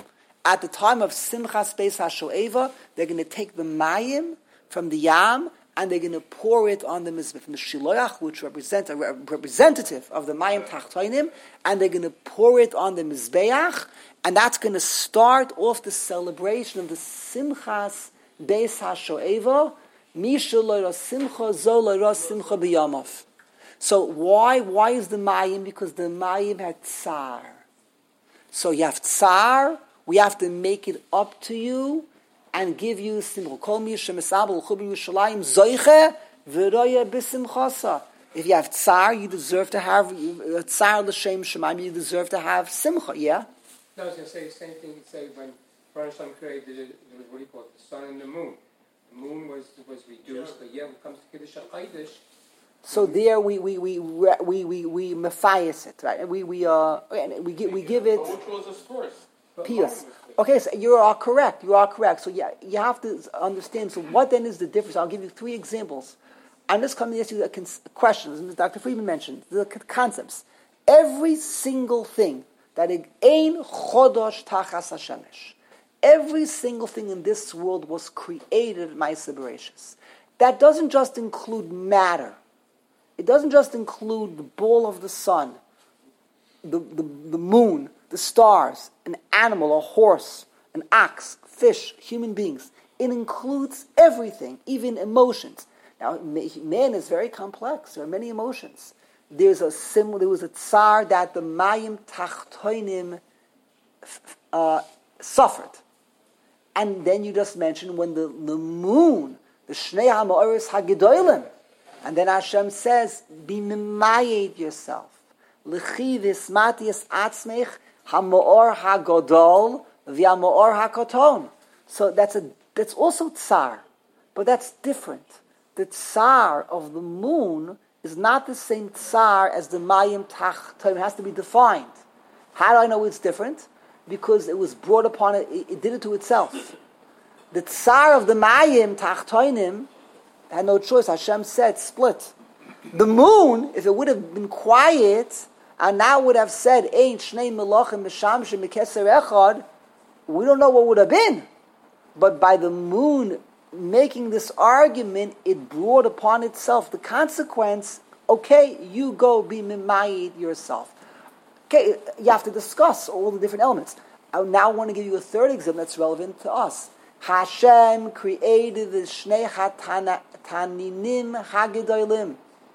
At the time of Simchas Beis HaShoeva, they're going to take the mayim from the yam and they're going to pour it on the mizbech, from the shiloach, which represents a representative of the mayim tachtoinim, and they're going to pour it on the mizbeach, and that's going to start off the celebration of the Simchas Beis HaShoeva. Misha lo simcha zo lo simcha b'yamav. So why why is the mayim? Because the mayim had tsar. So you have tsar. We have to make it up to you and give you simcha. Kol mi shemesabel chubi Yerushalayim zoiche v'roya b'simchasa. If you have tsar, you deserve to have tsar l'shem shemaim. You deserve to have simcha. Yeah. No, I was going to say the same thing you'd say when Baruch Hashem created it. It was what do you call it? The sun and the moon. The moon was was reduced, but yeah, when it comes to Kiddush HaChodesh. So there we we we we we we matthias it, right? We we uh we give we give it. Which was the source? Pious. Okay, so you are correct. You are correct. So yeah, you have to understand. So what then is the difference? I'll give you three examples. I'm just coming to ask you a cons- questions. As Doctor Friedman mentioned, the c- concepts. Every single thing that ein chodosh tachas hashemesh. Every single thing in this world was created Ma'aseh Bereishis. That doesn't just include matter. It doesn't just include the ball of the sun, the, the, the moon, the stars, an animal, a horse, an ox, fish, human beings. It includes everything, even emotions. Now, man is very complex. There are many emotions. There's a sim, there was a tsar that the Mayim Tachtoinim uh, suffered. And then you just mentioned when the, the moon, the Shnei HaMa'oris HaGedolim, and then Hashem says, be mimayed yourself. L'chi v'ismatias atzmech ha'ma'or ha'godol v'ha'ma'or ha'koton. So that's a that's also tsar, but that's different. The tsar of the moon is not the same tsar as the mayim tachtoim. It has to be defined. How do I know it's different? Because it was brought upon it, it, it did it to itself. The tsar of the mayim tachtoinim had no choice. Hashem said, split. The moon, if it would have been quiet, and now would have said, Ein shnei melachim mishamshim mikeser echad, we don't know what would have been. But by the moon making this argument, it brought upon itself the consequence, okay, you go be mimayid yourself. Okay, you have to discuss all the different elements. I now want to give you a third example that's relevant to us. Hashem created the Shnei Taninim Hagedolim.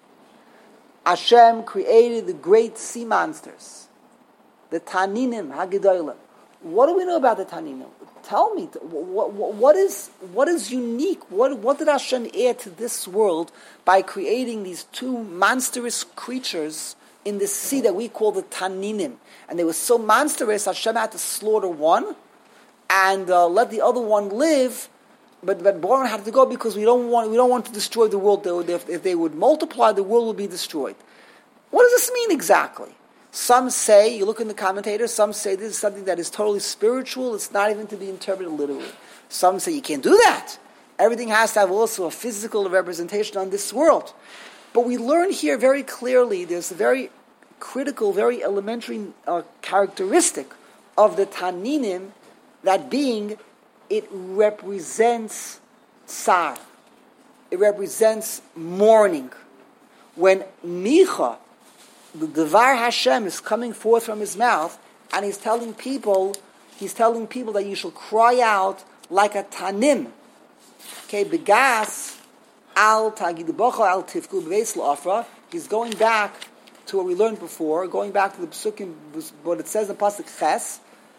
Hashem created the great sea monsters, the Taninim Hagedolim. What do we know about the Taninim? Tell me, what, what, what is what is unique? What what did Hashem add to this world by creating these two monstrous creatures in the sea that we call the Taninim? And they were so monstrous, Hashem had to slaughter one and uh, let the other one live. But but Boron had to go because we don't want we don't want to destroy the world. If, if they would multiply, the world would be destroyed. What does this mean exactly? Some say, you look in the commentators, some say this is something that is totally spiritual. It's not even to be interpreted literally. Some say you can't do that. Everything has to have also a physical representation on this world. But we learn here very clearly there's a very critical, very elementary uh, characteristic of the Taninim, that being, it represents tsar. It represents mourning. When Micha, the Devar Hashem, is coming forth from his mouth, and he's telling people, he's telling people that you shall cry out like a Tanim. Okay, Begas al Tagidubocha al Tifku Beis La'afra. He's going back to what we learned before, going back to the Pesukim, what it says in Pasuk Ches.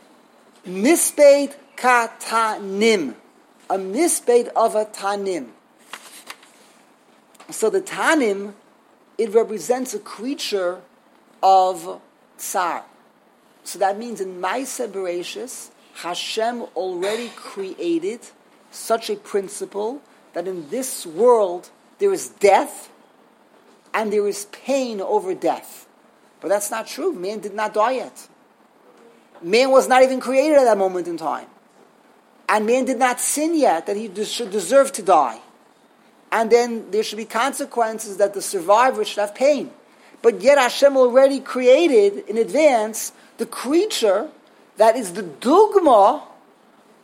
Misbeit Katanim. A misbeit of a Tanim. So the Tanim, it represents a creature of tsar. So that means in Ma'aseh Bereishis, Hashem already created such a principle that in this world there is death and there is pain over death. But that's not true. Man did not die yet. Man was not even created at that moment in time. And man did not sin yet that he should deserve to die. And then there should be consequences that the survivor should have pain. But yet Hashem already created in advance the creature that is the dugma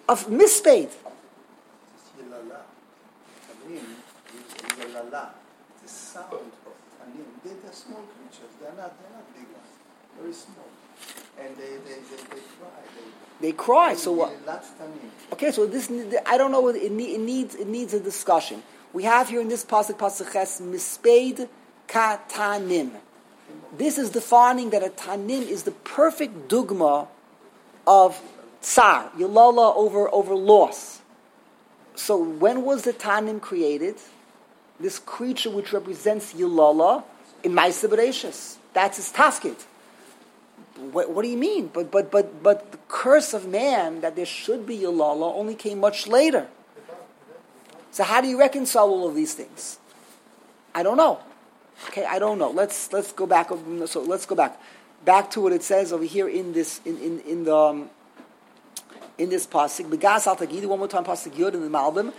of mispade. Yilala. Tanim is yilala. The sound of tanim. They're, they're small creatures. They're not. They're not big ones. Very small. And they they, they, they cry. They, They cry. So what? That's tanim. Okay, so this I don't know. It, need, it needs it needs a discussion. We have here in this pasuk pasuk ches mispade katanim. This is defining that a tanim is the perfect dugma of tsar, yilala over over loss. So when was the tanim created? This creature which represents yilala in Ma'aseh Bereishis. That's his tafkid. What, what do you mean? But but but but the curse of man that there should be yilala only came much later. So how do you reconcile all of these things? I don't know. Okay, I don't know. Let's let's go back. So let's go back, back to what it says over here in this in in in the um, in this pasuk. Begas al tagidi one more time pasuk yod in the Malbim.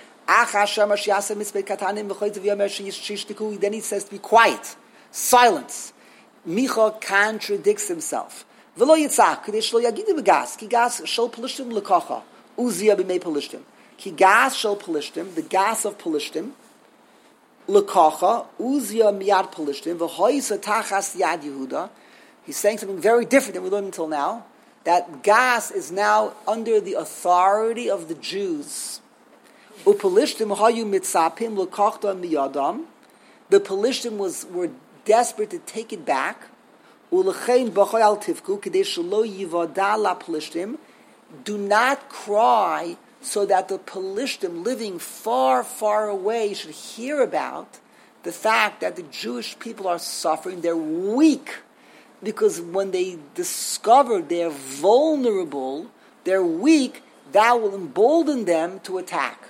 Then he says to be quiet, silence. Micha contradicts himself. V'lo yitzak kadesh lo yagidu begas ki gas shel pelishtim lekacha uzia b'mei pelishtim ki gas shel pelishtim, the gas of pelishtim lekacha uzia miyad pelishtim v'hoyisa tachas yad Yehuda. He's saying something very different than we learned until now. That gas is now under the authority of the Jews. Upelishtim hayu mitzapim lekachta miyadam. The pelishtim was were desperate to take it back. Ulechein b'chayal tifku k'dei shelo yivada la pelishtim. Do not cry, so that the pelishtim living far, far away should hear about the fact that the Jewish people are suffering. They're weak, because when they discover they're vulnerable, they're weak, that will embolden them to attack.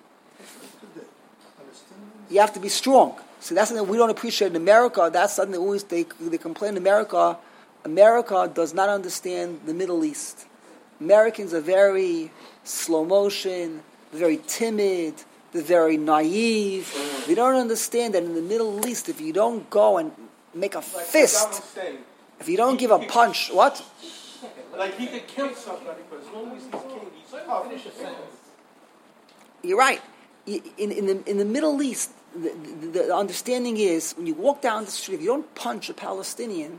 You have to be strong. So that's something we don't appreciate in America. That's something that always they, they complain in America. America does not understand the Middle East. Americans are very slow motion, they're very timid, they're very naive. They don't understand that in the Middle East, if you don't go and make a Like fist, if you don't give a punch, what? Like he could kill somebody, but as long as he's king, he's tough. Finish a sentence. You're right. In, in, the, in the Middle East, the, the, the understanding is when you walk down the street, if you don't punch a Palestinian,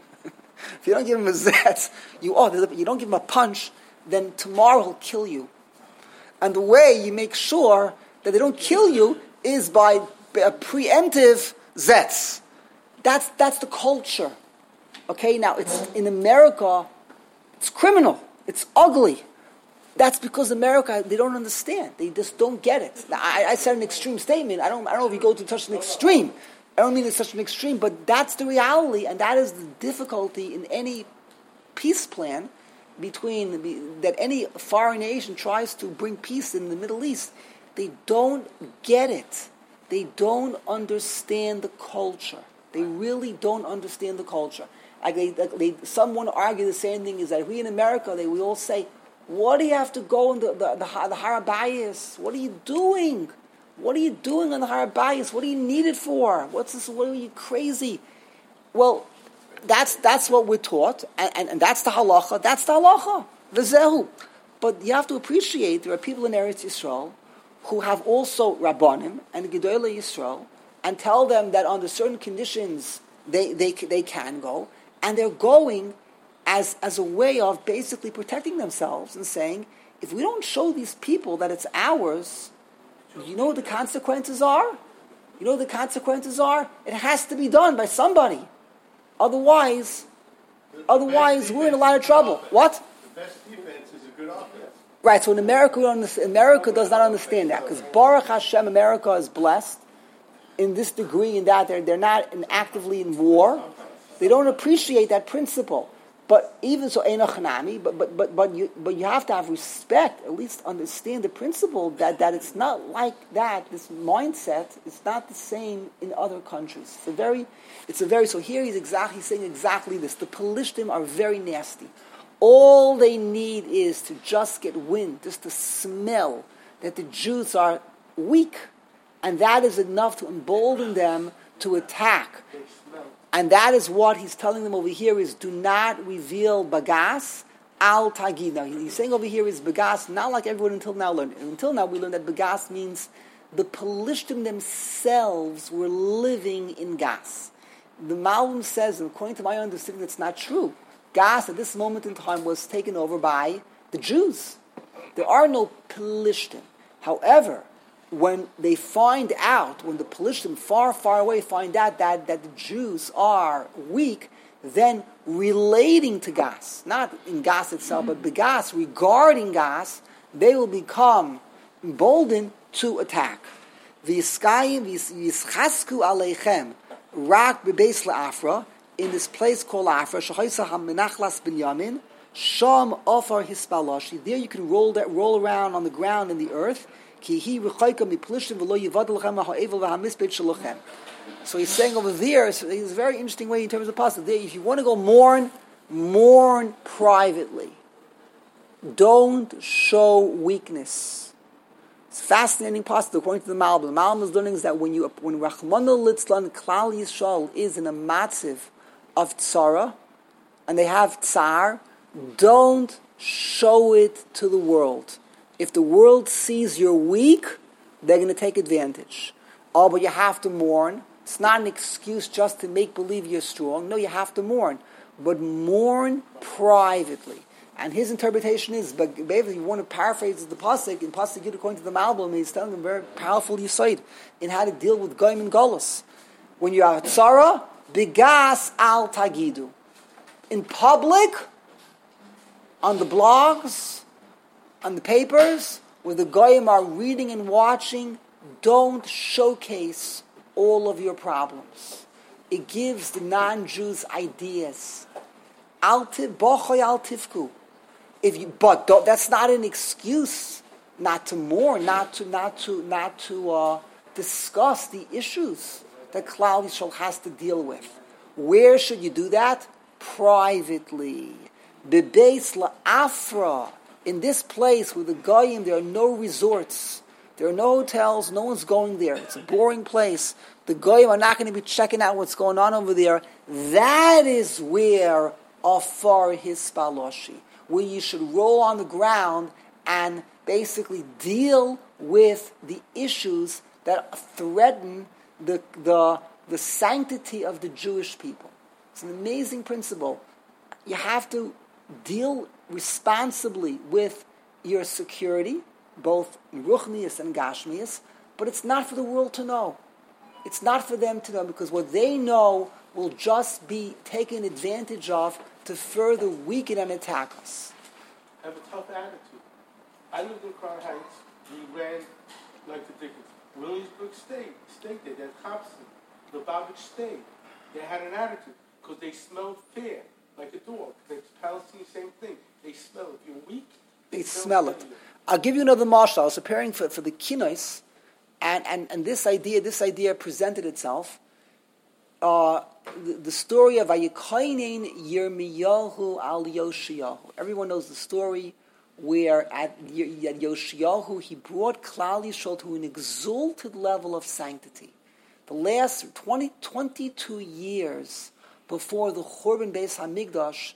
if you don't give him a zet, you oh, you don't give him a punch, then tomorrow he'll kill you. And the way you make sure that they don't kill you is by a preemptive zets. That's that's the culture. Okay, now it's in America, it's criminal, it's ugly. That's because America, they don't understand. They just don't get it. Now, I, I said an extreme statement. I don't I don't know if you go to such an extreme. I don't mean it's such an extreme, but that's the reality, and that is the difficulty in any peace plan between the, that any foreign nation tries to bring peace in the Middle East. They don't get it. They don't understand the culture. They really don't understand the culture. Like they, like they, someone argue the same thing is that we in America, they we all say, what do you have to go in the the, the, the Har Bayis? What are you doing? What are you doing on the Har Bayis? What do you need it for? What's this? What are you crazy? Well, that's that's what we're taught, and, and, and that's the halacha. That's the halacha. V'zehu. But you have to appreciate there are people in Eretz Yisrael who have also Rabbanim and Gedolei Yisrael, and tell them that under certain conditions they they they can go, and they're going as as a way of basically protecting themselves and saying, if we don't show these people that it's ours, you know what the consequences are? You know what the consequences are? It has to be done by somebody. Otherwise, otherwise we're in a lot of trouble. What? The best defense is a good offense. Right, so in America, we don't understand, America does not understand that, because Baruch Hashem, America is blessed in this degree, in that they're, they're not in, actively in war. They don't appreciate that principle. But even so, Eino Chanami, but but but but you but you have to have respect, at least understand the principle that, that it's not like that. This mindset is not the same in other countries. It's a very, it's a very. So here he's exactly saying exactly this. The Pelishtim are very nasty. All they need is to just get wind, just to smell that the Jews are weak, and that is enough to embolden them to attack. And that is what he's telling them over here is, do not reveal bagas al tagid. Now he's saying over here is begas, not like everyone until now learned. And until now we learned that begas means the Pelishtim themselves were living in gas. The Malbim says, and according to my understanding, it's not true. Gas at this moment in time was taken over by the Jews. There are no Pelishtim. However, when they find out, when the Pelishtim far, far away find out that, that the Jews are weak, then relating to gas, not in gas itself, but the gas, regarding gas, they will become emboldened to attack. V'yiskayim v'yischasku aleichem rak bebeis la'afra, in this place called Afra, shechaisa hamenachlas binyamin, sham ofar hispalashi. There you can roll that roll around on the ground in the earth. Ki hi v'chayka mipelishtim v'lo yivad lechem ha'evel v'hamispeit shalochem. So he's saying over there, it's a very interesting way in terms of pasuk. There, if you want to go mourn, mourn privately. Don't show weakness. It's fascinating pasuk according to the Malbim. The Malbim is learning is that when you when Rachmana litzlan Klal Yisrael is in a matziv of tzara, and they have tsar, don't show it to the world. If the world sees you're weak, they're going to take advantage. Oh, but you have to mourn. It's not an excuse just to make believe you're strong. No, you have to mourn. But mourn privately. And his interpretation is, but if you want to paraphrase the pasuk, in pasuk Yud according to the Malbim, he's telling them very powerful yesod in how to deal with goyim and golus. When you are tzara, bigas al tagidu. In public, on the blogs, on the papers, where the goyim are reading and watching, don't showcase all of your problems. It gives the non-Jews ideas. Al bochoy al tifku. If you, but that's not an excuse not to mourn, not to, not to, not to uh, discuss the issues that Klal Yisrael has to deal with. Where should you do that? Privately. Bebeis la'afra. In this place with the goyim, there are no resorts. There are no hotels. No one's going there. It's a boring place. The goyim are not going to be checking out what's going on over there. That is where afar hispaloshi, where you should roll on the ground and basically deal with the issues that threaten the the the sanctity of the Jewish people. It's an amazing principle. You have to deal responsibly with your security, both ruchnius and gashmius, but it's not for the world to know. It's not for them to know, because what they know will just be taken advantage of to further weaken and attack us. Have a tough attitude. I lived in Crown Heights. We ran like the Dickens. Williamsburg State, stayed there. Then Thompson, Lubavitch State. They had an attitude because they smelled fear, like a dog. The Palestinian, same thing. They smell. If you're weak, they, they smell it. I'll give you another marshal. I was preparing for, for the kinos, and, and, and this idea this idea presented itself. Uh, the, the story of Vayikainen Yirmiyahu al Yoshiyahu. Everyone knows the story where at, at Yoshiyahu he brought Klal Yisrael to an exalted level of sanctity. The last twenty, twenty-two years before the Churban Beis Hamikdash,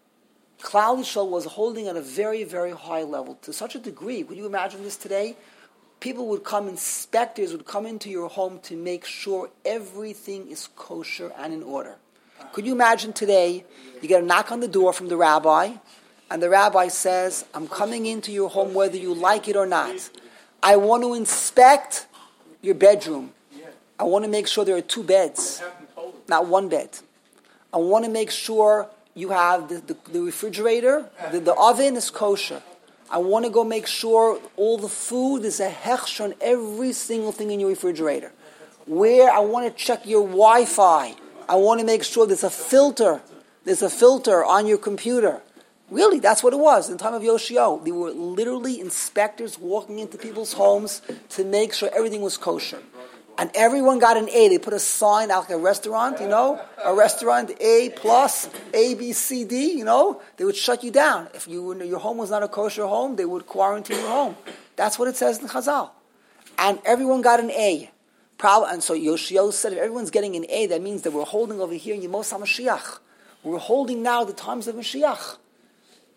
Klal Yisrael was holding at a very, very high level, to such a degree. Could you imagine this today? People would come, inspectors would come into your home to make sure everything is kosher and in order. Could you imagine today, you get a knock on the door from the rabbi, and the rabbi says, I'm coming into your home whether you like it or not. I want to inspect your bedroom. I want to make sure there are two beds, not one bed. I want to make sure you have the, the, the refrigerator, the, the oven is kosher. I want to go make sure all the food is a hechsher on every single thing in your refrigerator. Where I want to check your Wi-Fi. I want to make sure there's a filter. There's a filter on your computer. Really, that's what it was. In the time of Yoshio, there were literally inspectors walking into people's homes to make sure everything was kosher. And everyone got an A. They put a sign out like a restaurant, you know, a restaurant A plus, A, B, C, D, you know. They would shut you down. If you your home was not a kosher home, they would quarantine your home. That's what it says in Chazal. And everyone got an A. And so Yoshio said, if everyone's getting an A, that means that we're holding over here in Yemos HaMashiach. We're holding now the times of Mashiach.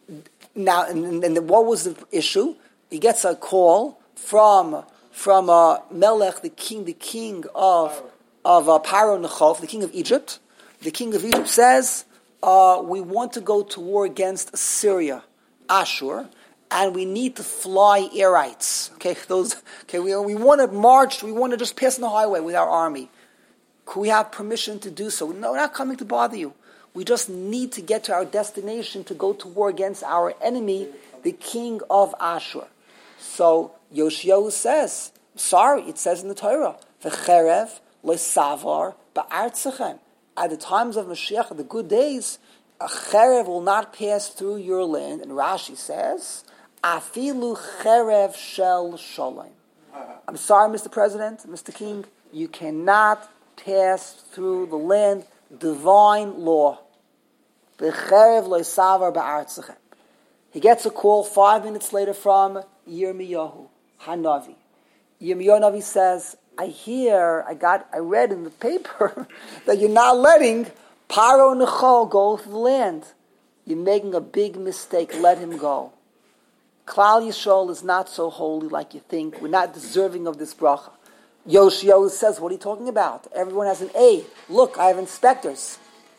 now, and, and what was the issue? He gets a call from from uh, Melech, the king, the king of of uh, Paro Nechof, the king of Egypt. The king of Egypt says, uh, "We want to go to war against Assyria, Ashur, and we need to fly airites." Okay, those. Okay, we we want to march. We want to just pass on the highway with our army. Could we have permission to do so? No, we're not coming to bother you. We just need to get to our destination to go to war against our enemy, the king of Ashur. So Yoshiyahu says, sorry, it says in the Torah, V'cherev lesavar ba'artzachem. At the times of Mashiach, the good days, a cherev will not pass through your land. And Rashi says, Afilu cherev shel shalom. I'm sorry, Mister President, Mister King, you cannot pass through the land. Divine law. He gets a call five minutes later from Yirmiyahu Hanavi. Yirmiyahu Hanavi says, I hear, I got, I read in the paper that you're not letting Paro Necho go to the land. You're making a big mistake. Let him go. Klal Yisrael is not so holy like you think. We're not deserving of this bracha. Yoshiyahu says, what are you talking about? Everyone has an A. Look, I have inspectors.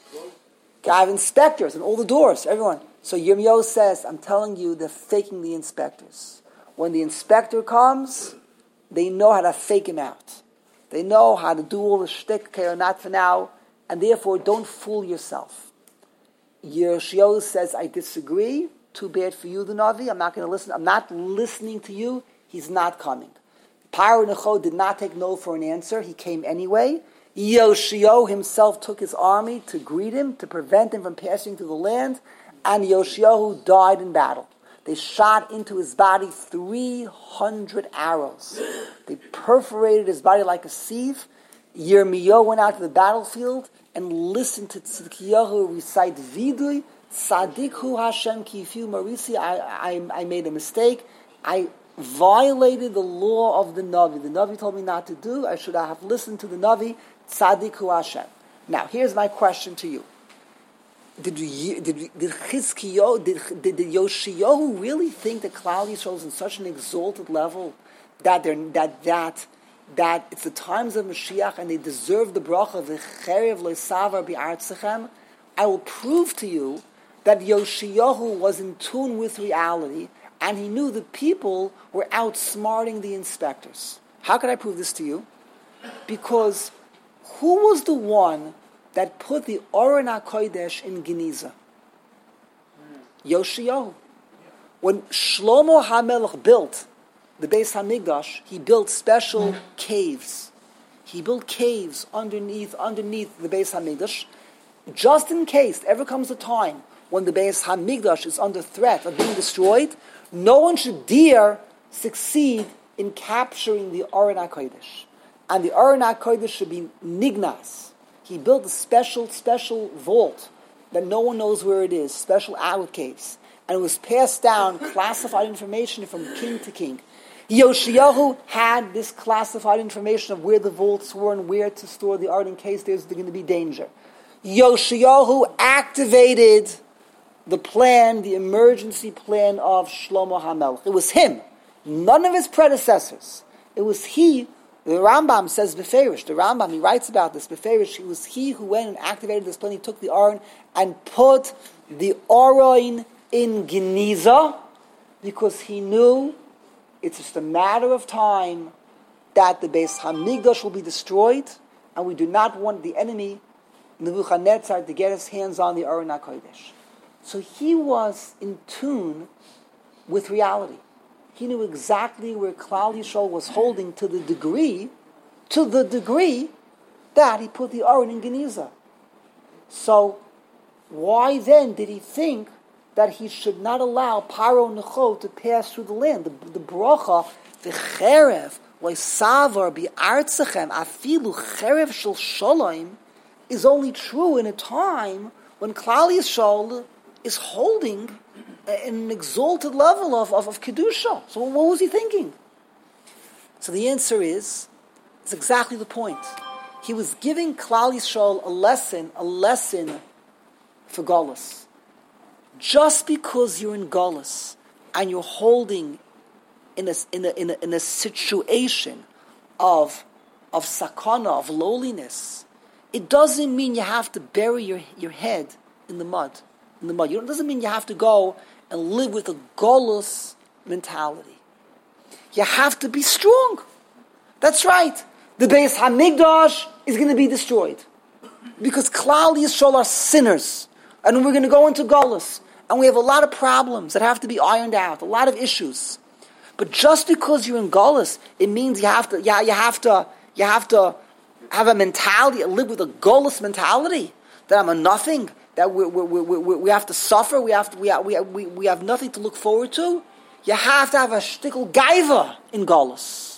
I have inspectors in all the doors, everyone. So Yirmiyahu says, I'm telling you, they're faking the inspectors. When the inspector comes, they know how to fake him out. They know how to do all the shtick, okay, or not for now, and therefore don't fool yourself. Yoshiyahu says, I disagree. Too bad for you, the Navi. I'm not going to listen. I'm not listening to you. He's not coming. Paro Necho did not take no for an answer. He came anyway. Yoshiyahu himself took his army to greet him, to prevent him from passing through the land, and Yoshiyahu died in battle. They shot into his body three hundred arrows. They perforated his body like a sieve. Yirmiyahu went out to the battlefield and listened to Tzidkiyahu recite Vidui, Tzadikhu Hashem Kifiu Marisi, I, I, I made a mistake. I violated the law of the Navi. The Navi told me not to do. I should have listened to the Navi. Tzadikhu Hashem. Now, here's my question to you: Did you, did did Chizkiyahu, did did, did Yoshiyahu really think that Klal Yisrael is in such an exalted level that they're that that that it's the times of Mashiach and they deserve the bracha of the Cherev lesavar bi'artzachem? I will prove to you that Yoshiyahu was in tune with reality. And he knew the people were outsmarting the inspectors. How could I prove this to you? Because who was the one that put the Aron HaKodesh in Geniza? Yoshiyahu. When Shlomo HaMelech built the Beis HaMikdash, he built special caves. He built caves underneath underneath the Beis HaMikdash, just in case there ever comes a time when the Beis HaMikdash is under threat of being destroyed. No one should dare succeed in capturing the Aron HaKodesh. And the Aron HaKodesh should be nignas. He built a special, special vault that no one knows where it is, special outlet caves. And it was passed down, classified information from king to king. Yoshiyahu had this classified information of where the vaults were and where to store the art in case there's going to be danger. Yoshiyahu activated the plan, the emergency plan of Shlomo HaMelech. It was him, none of his predecessors. It was he, the Rambam says Beferish, the Rambam, he writes about this, Beferish, it was he who went and activated this plan. He took the Aron and put the Aron in Geniza because he knew it's just a matter of time that the Beis HaMikdash will be destroyed, and we do not want the enemy, Nebuchadnezzar, to get his hands on the Aron HaKodesh. So he was in tune with reality. He knew exactly where Klal Yisrael was holding to the degree, to the degree that he put the Aron in Geniza. So why then did he think that he should not allow Paro Necho to pass through the land? The, the bracha, the cherev, loisavar bi'artzachem, afilu cherev shel shalom, is only true in a time when Klal Yisrael is holding an exalted level of, of, of Kedusha. So what was he thinking? So the answer is, it's exactly the point. He was giving Klal Yisrael a lesson, a lesson for Golus. just because you're in Golus and you're holding in a, in a, in a, in a situation of, of sakana, of lowliness, it doesn't mean you have to bury your, your head in the mud. In the mud. It doesn't mean you have to go and live with a Golus mentality. You have to be strong. That's right. The Beis Hamikdash is going to be destroyed. Because Klal Yisrael are sinners. And we're going to go into Golus. And we have a lot of problems that have to be ironed out. A lot of issues. But just because you're in Golus, it means you have to, yeah, you have to, you have to have a mentality, live with a Golus mentality. That I'm a nothing. That we, we, we, we, we have to suffer. We have to, we, we, we, we have nothing to look forward to. You have to have a shtickle gaiva in Golus.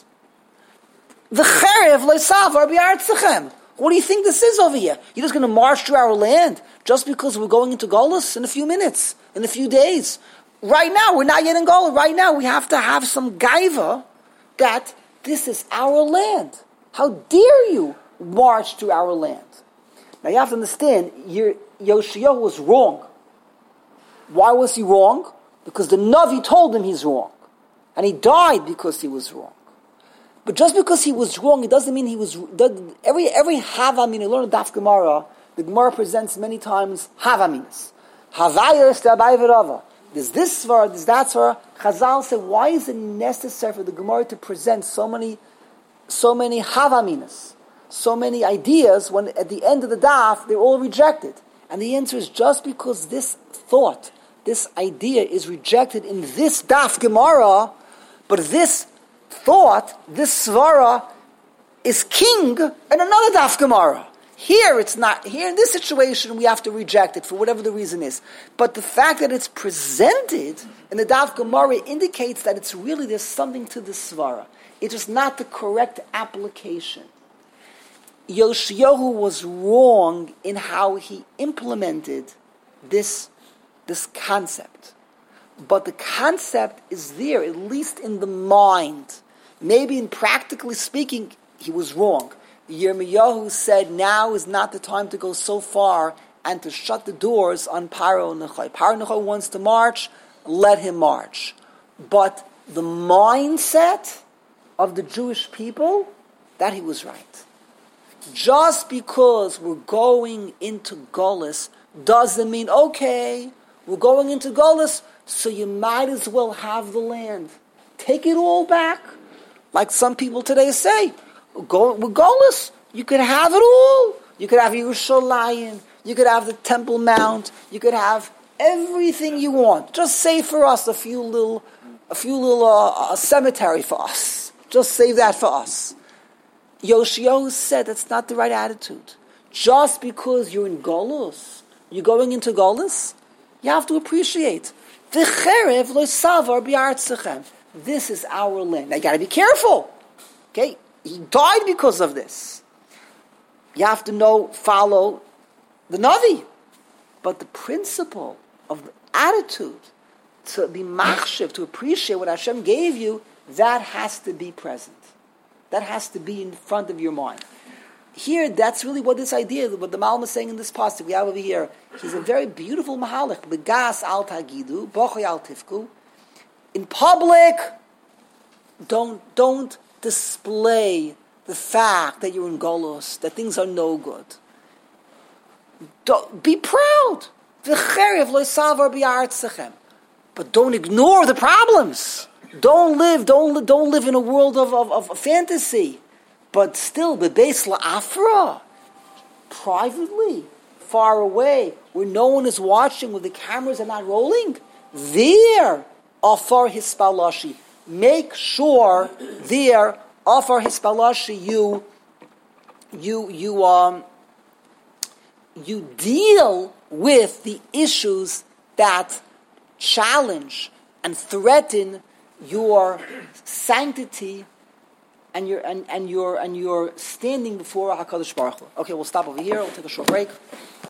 V'cherev lo'savar b'artzachem. What do you think this is over here? You're just going to march through our land just because we're going into Golus in a few minutes, in a few days. Right now, we're not yet in Golus. Right now, we have to have some gaiva that this is our land. How dare you march through our land? Now, you have to understand, Yoshiyahu was wrong. Why was he wrong? Because the Navi told him he's wrong. And he died because he was wrong. But just because he was wrong, it doesn't mean he was... Every every Havamin, you learn in Daf Gemara, the Gemara presents many times Havaminas. Havayas Tabai V'Rava. There's this svara, there's that svara. Chazal said, why is it necessary for the Gemara to present so many so many Havaminas, so many ideas, when at the end of the Daf, they're all rejected? And the answer is just because this thought, this idea is rejected in this Daf Gemara, but this thought, this svara, is king in another Daf Gemara. Here it's not. Here in this situation we have to reject it for whatever the reason is. But the fact that it's presented in the Daf Gemara indicates that it's really, there's something to this svara. It's just not the correct application. Yoshiyahu was wrong in how he implemented this, this concept. But the concept is there, at least in the mind. Maybe in practically speaking, he was wrong. Yirmiyahu said, now is not the time to go so far and to shut the doors on Paro Nechai. Paro Nechai wants to march, let him march. But the mindset of the Jewish people, that he was right. Just because we're going into Golus doesn't mean, okay, we're going into Golus, so you might as well have the land. Take it all back. Like some people today say, go with Golus, you could have it all. You could have Yerushalayim, you could have the Temple Mount, you could have everything you want. Just save for us a few little, a few little uh, a cemetery for us. Just save that for us. Yoshiyahu said that's not the right attitude. Just because you're in Golus, you're going into Golus, you have to appreciate. V'cherev lo'savar b'artzachem. This is our land. Now you got to be careful. Okay, he died because of this. You have to know, follow the Navi. But the principle of the attitude to be machshav, to appreciate what Hashem gave you, that has to be present. That has to be in front of your mind. Here, that's really what this idea, what the Malma is saying in this pasuk we have over here. He's a very beautiful mahalik. Begas al tagidu, bochoy al tifku. In public, don't don't display the fact that you're in Golus, that things are no good. Don't, be proud. But don't ignore the problems. Don't live, don't don't live in a world of, of, of fantasy. But still, bebeis la'afra, privately, far away, where no one is watching, where the cameras are not rolling, there, afar hispalashi. Make sure there, afar hispalashi, you, you, you, um, you deal with the issues that challenge and threaten your sanctity and your and, and your and your standing before HaKadosh Baruch Hu. Okay, we'll stop over here. We'll take a short break.